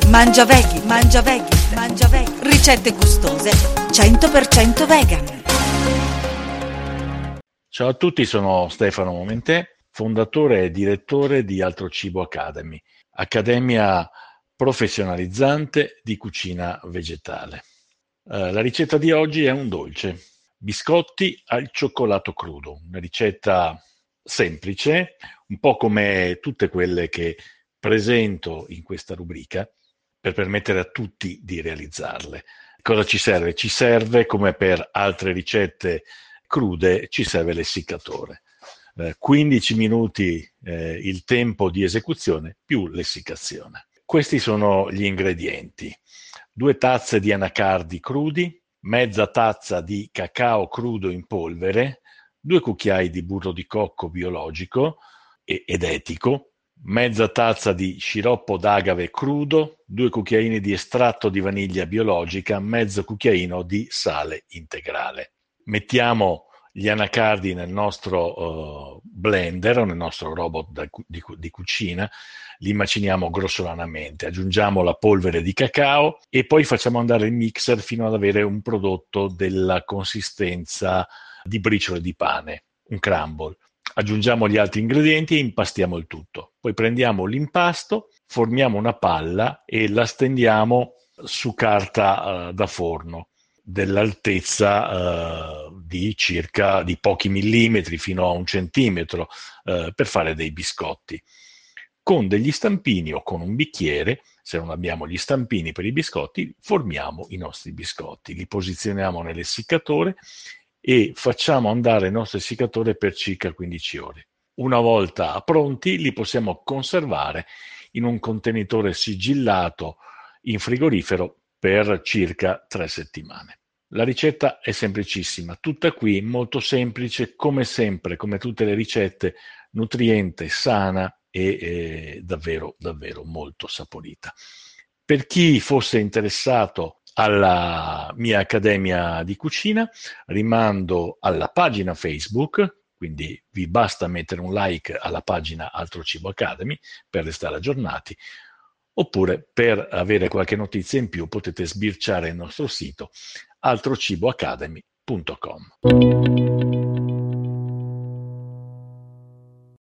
Mangia veggie, mangia veggie, mangia veggie. Ricette gustose, 100% vegan. Ciao a tutti, sono Stefano Momentè, fondatore e direttore di Altro Cibo Academy, accademia professionalizzante di cucina vegetale. La ricetta di oggi è un dolce, biscotti al cioccolato crudo, una ricetta semplice, un po' come tutte quelle che presento in questa rubrica, per permettere a tutti di realizzarle. Cosa ci serve? Ci serve, come per altre ricette crude, ci serve l'essiccatore. 15 minuti il tempo di esecuzione più l'essiccazione. Questi sono gli ingredienti: 2 tazze di anacardi crudi, mezza tazza di cacao crudo in polvere, 2 cucchiai di burro di cocco biologico ed etico, mezza tazza di sciroppo d'agave crudo, 2 cucchiaini di estratto di vaniglia biologica, mezzo cucchiaino di sale integrale. Mettiamo gli anacardi nel nostro blender o nel nostro robot di cucina, li maciniamo grossolanamente, aggiungiamo la polvere di cacao e poi facciamo andare il mixer fino ad avere un prodotto della consistenza di briciole di pane, un crumble. Aggiungiamo gli altri ingredienti e impastiamo il tutto. Poi prendiamo l'impasto, formiamo una palla e la stendiamo su carta da forno dell'altezza di pochi millimetri fino a 1 centimetro per fare dei biscotti. Con degli stampini o con un bicchiere, se non abbiamo gli stampini per i biscotti, formiamo i nostri biscotti, li posizioniamo nell'essiccatore e facciamo andare il nostro essiccatore per circa 15 ore. Una volta pronti, li possiamo conservare in un contenitore sigillato in frigorifero per circa 3 settimane. La ricetta è semplicissima, tutta qui, molto semplice, come sempre, come tutte le ricette, nutriente, sana e davvero, davvero molto saporita. Per chi fosse interessato alla mia accademia di cucina, rimando alla pagina Facebook, quindi vi basta mettere un like alla pagina Altro Cibo Academy per restare aggiornati, oppure per avere qualche notizia in più potete sbirciare il nostro sito altrociboacademy.com.